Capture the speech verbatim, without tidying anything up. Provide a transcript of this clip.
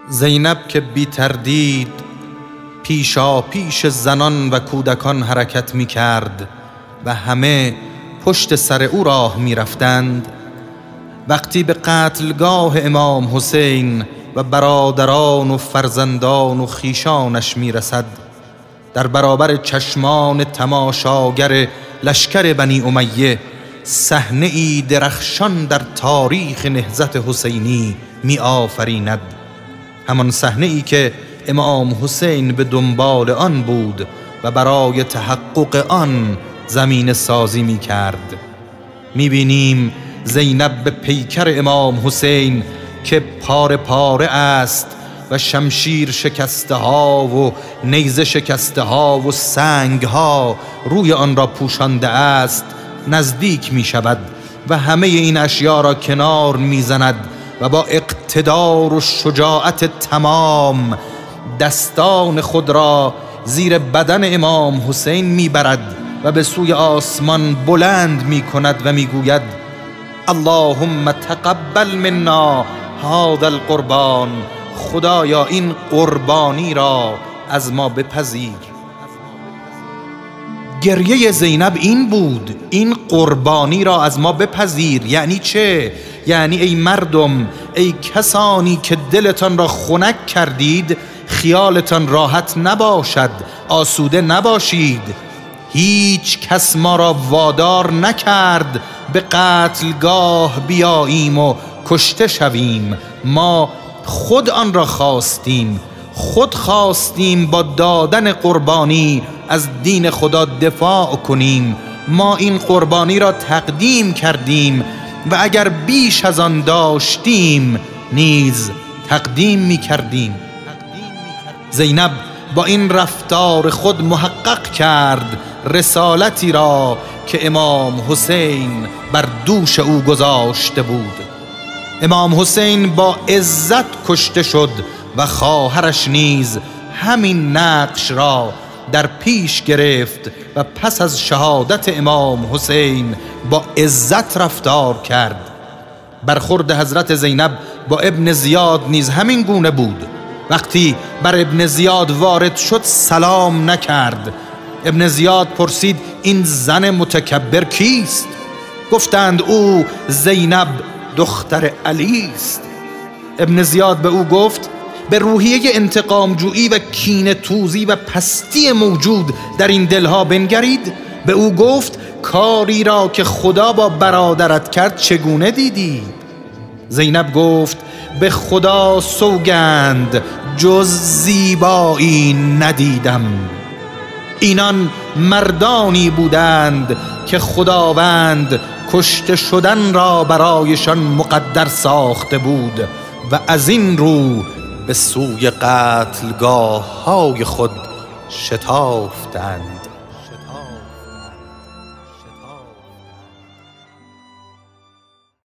زینب که بی تردید پیشا پیش زنان و کودکان حرکت می کرد و همه پشت سر او راه می رفتند، وقتی به قتلگاه امام حسین و برادران و فرزندان و خیشانش می رسد، در برابر چشمان تماشاگر لشکر بنی امیه صحنه ای درخشان در تاریخ نهضت حسینی می آفریند. همان صحنه ای که امام حسین به دنبال آن بود و برای تحقق آن زمین سازی می کرد. می بینیم زینب به پیکر امام حسین که پاره پاره است و شمشیر شکسته ها و نیزه شکسته ها و سنگ ها روی آن را پوشانده است نزدیک می شود و همه این اشیا را کنار می زند و با اقتدار و شجاعت تمام دستان خود را زیر بدن امام حسین می برد و به سوی آسمان بلند می کند و می گوید: اللهم تقبل منا هذا القربان، خدایا این قربانی را از ما بپذیر. گریه زینب این بود: این قربانی را از ما بپذیر. یعنی چه؟ یعنی ای مردم، ای کسانی که دلتان را خنک کردید، خیالتان راحت نباشد، آسوده نباشید. هیچ کس ما را وادار نکرد به قتلگاه بیاییم و کشته شویم. ما خود آن را خواستیم، خود خواستیم با دادن قربانی از دین خدا دفاع کنیم. ما این قربانی را تقدیم کردیم و اگر بیش از آن داشتیم نیز تقدیم می کردیم. زینب با این رفتار خود محقق کرد رسالتی را که امام حسین بر دوش او گذاشته بود. امام حسین با عزت کشته شد و خواهرش نیز همین نقش را در پیش گرفت و پس از شهادت امام حسین با عزت رفتار کرد. برخورد حضرت زینب با ابن زیاد نیز همین گونه بود. وقتی بر ابن زیاد وارد شد سلام نکرد. ابن زیاد پرسید: این زن متکبر کیست؟ گفتند او زینب دختر علی است. ابن زیاد به او گفت: به روحیه انتقام جویی و کینه توزی و پستی موجود در این دلها بنگرید. به او گفت: کاری را که خدا با برادرت کرد چگونه دیدی؟ زینب گفت: به خدا سوگند جز زیبایی ندیدم. اینان مردانی بودند که خداوند کشته شدن را برایشان مقدر ساخته بود و از این رو به سوی قتلگاه های خود شتافتند.